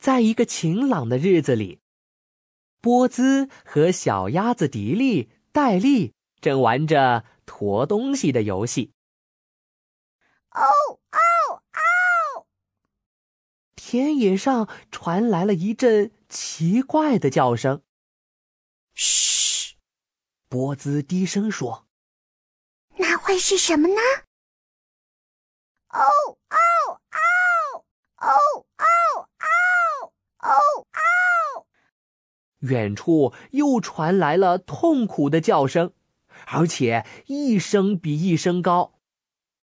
在一个晴朗的日子里，波兹和小鸭子迪利、戴利正玩着驮东西的游戏。 哦哦哦！ 田野上传来了一阵奇怪的叫声。 嘘， 波兹低声说：“ 那会是什么呢？”哦哦哦哦哦哦哦哦！ 远处又传来了痛苦的叫声，而且一声比一声高。